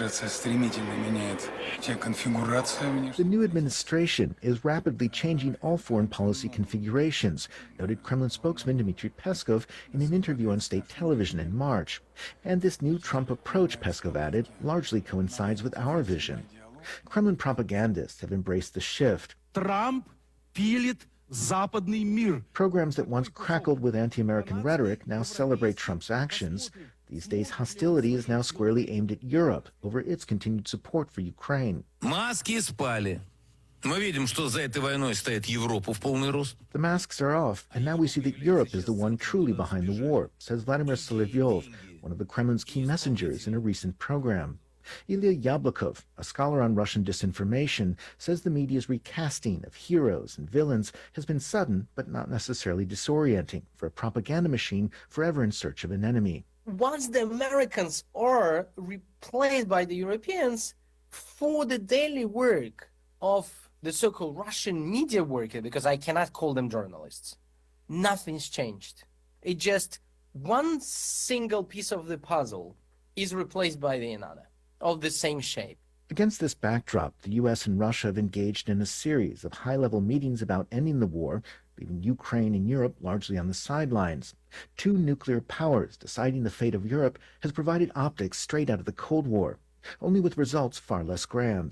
new administration is rapidly changing all foreign policy configurations, noted Kremlin spokesman Dmitry Peskov in an interview on state television in March. And this new Trump approach, Peskov added, largely coincides with our vision. Kremlin propagandists have embraced the shift. Trump пилит западный мир. Programs that once crackled with anti-American rhetoric now celebrate Trump's actions. These days, hostility is now squarely aimed at Europe over its continued support for Ukraine. Маски спали. Мы видим, что за этой войной стоит Европа в полный рост. The masks are off, and now we see that Europe is the one truly behind the war, says Vladimir Solovyov, one of the Kremlin's key messengers in a recent program. Ilya Yablokov, a scholar on Russian disinformation, says the media's recasting of heroes and villains has been sudden but not necessarily disorienting for a propaganda machine forever in search of an enemy. Once the Americans are replaced by the Europeans for the daily work of the so-called Russian media worker, because I cannot call them journalists, nothing's changed. It just one single piece of the puzzle is replaced by the another, of the same shape. Against this backdrop, the U.S. and Russia have engaged in a series of high-level meetings about ending the war, leaving Ukraine and Europe largely on the sidelines. Two nuclear powers deciding the fate of Europe has provided optics straight out of the Cold War, only with results far less grand.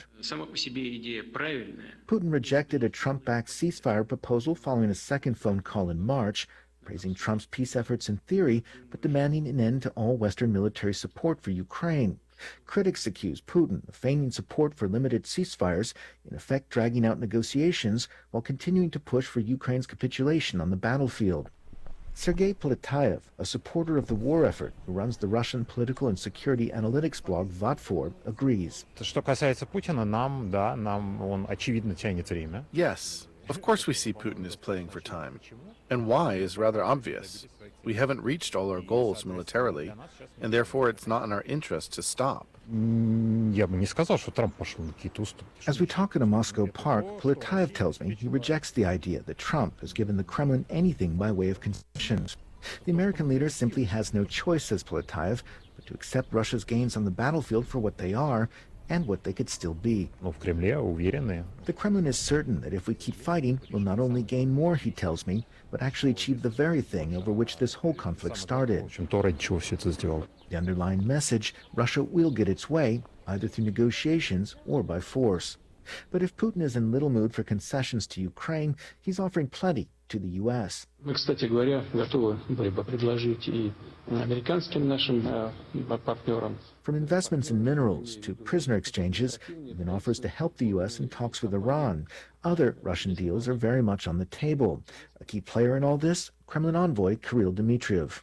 Putin rejected a Trump-backed ceasefire proposal following a second phone call in March, praising Trump's peace efforts in theory, but demanding an end to all Western military support for Ukraine. Critics accuse Putin of feigning support for limited ceasefires, in effect dragging out negotiations while continuing to push for Ukraine's capitulation on the battlefield. Sergei Poletayev, a supporter of the war effort who runs the Russian political and security analytics blog Vatfor, agrees. Что касается Путина, нам он очевидно тянет время. Yes, of course we see Putin is playing for time. And why is rather obvious. We haven't reached all our goals militarily, and therefore it's not in our interest to stop. Я бы не сказал, что Трамп пошел на какие-то уступки. As we talk in a Moscow park, Poletayev tells me he rejects the idea that Trump has given the Kremlin anything by way of concessions. The American leader simply has no choice, says Poletayev, but to accept Russia's gains on the battlefield for what they are and what they could still be. Но в Кремле уверены. The Kremlin is certain that if we keep fighting, we'll not only gain more, he tells me, but actually achieve the very thing over which this whole conflict started. The underlying message, Russia will get its way, either through negotiations or by force. But if Putin is in little mood for concessions to Ukraine, he's offering plenty to the U.S. Мы, kстати говоря, готовы были бы предложить и американским нашим партнерам. From investments in minerals to prisoner exchanges, even offers to help the U.S. in talks with Iran. Other Russian deals are very much on the table. A key player in all this, Kremlin envoy Kirill Dmitriev.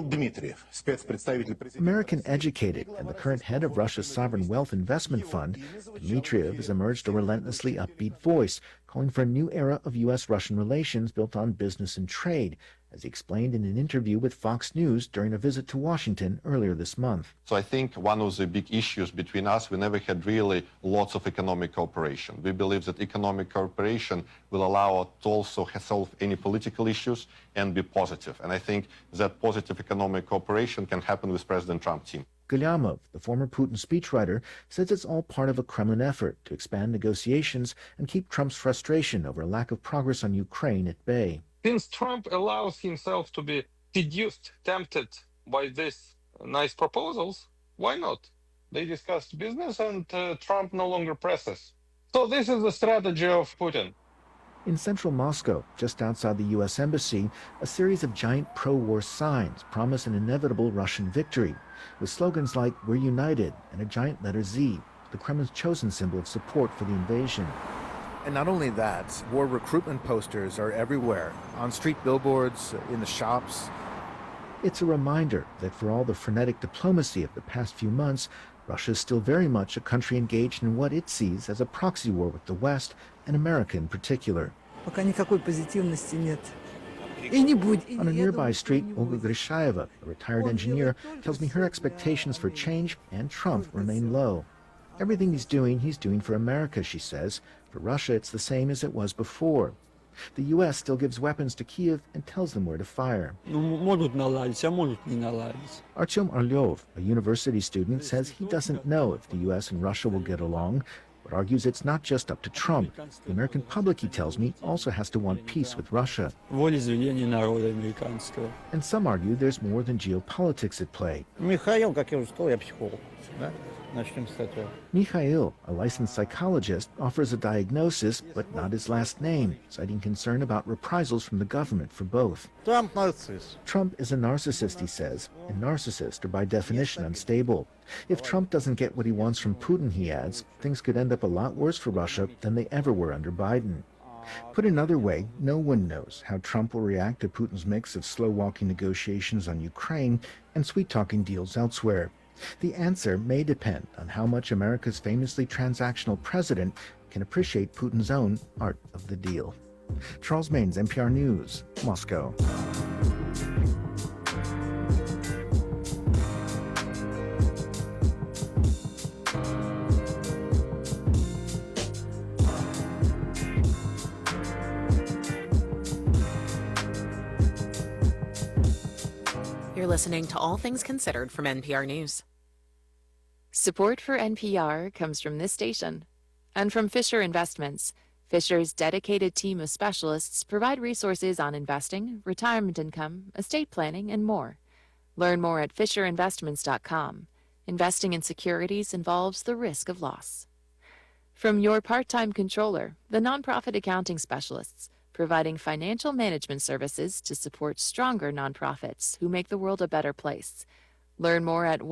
American educated and the current head of Russia's Sovereign Wealth Investment Fund, Dmitriev has emerged a relentlessly upbeat voice, calling for a new era of U.S.-Russian relations built on business and trade, as he explained in an interview with Fox News during a visit to Washington earlier this month. So I think one of the big issues between us, we never had really lots of economic cooperation. We believe that economic cooperation will allow us to also solve any political issues and be positive. And I think that positive economic cooperation can happen with President Trump's team. Gulyamov, the former Putin speechwriter, says it's all part of a Kremlin effort to expand negotiations and keep Trump's frustration over a lack of progress on Ukraine at bay. Since Trump allows himself to be seduced, tempted by these nice proposals, why not? They discussed business and Trump no longer presses. So this is the strategy of Putin. In central Moscow, just outside the U.S. Embassy, a series of giant pro-war signs promise an inevitable Russian victory, with slogans like "We're united" and a giant letter Z, the Kremlin's chosen symbol of support for the invasion. And not only that, war recruitment posters are everywhere, on street billboards, in the shops. It's a reminder that for all the frenetic diplomacy of the past few months, Russia is still very much a country engaged in what it sees as a proxy war with the West, and America in particular. On a nearby street, Olga Grishayeva, a retired engineer, tells me her expectations for change and Trump remain low. Everything he's doing for America, she says. For Russia, it's the same as it was before. The U.S. still gives weapons to Kyiv and tells them where to fire. Artyom Orlyov, a university student, says he doesn't know if the U.S. and Russia will get along, but argues it's not just up to Trump. The American public, he tells me, also has to want peace with Russia. And some argue there's more than geopolitics at play. Mikhail, a licensed psychologist, offers a diagnosis, but not his last name, citing concern about reprisals from the government for both. Trump is a narcissist, he says, and narcissists are by definition unstable. If Trump doesn't get what he wants from Putin, he adds, things could end up a lot worse for Russia than they ever were under Biden. Put another way, no one knows how Trump will react to Putin's mix of slow-walking negotiations on Ukraine and sweet-talking deals elsewhere. The answer may depend on how much America's famously transactional president can appreciate Putin's own art of the deal. Charles Maynes, NPR News, Moscow. You're listening to All Things Considered from NPR News. Support for NPR comes from this station and from Fisher Investments. Fisher's dedicated team of specialists provide resources on investing, retirement income, estate planning, and more. Learn more at FisherInvestments.com. Investing in securities involves the risk of loss. From Your Part-Time Controller, the nonprofit accounting specialists, providing financial management services to support stronger nonprofits who make the world a better place. Learn more at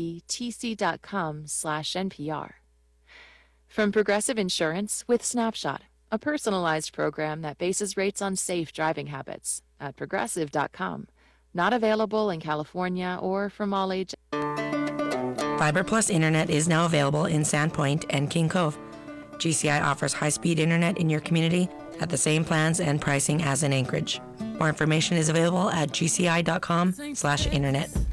yptc.com/NPR. From Progressive Insurance with Snapshot, a personalized program that bases rates on safe driving habits at progressive.com. Not available in California or from all ages. Fiber Plus Internet is now available in Sandpoint and King Cove. GCI offers high-speed internet in your community at the same plans and pricing as in Anchorage. More information is available at gci.com/internet.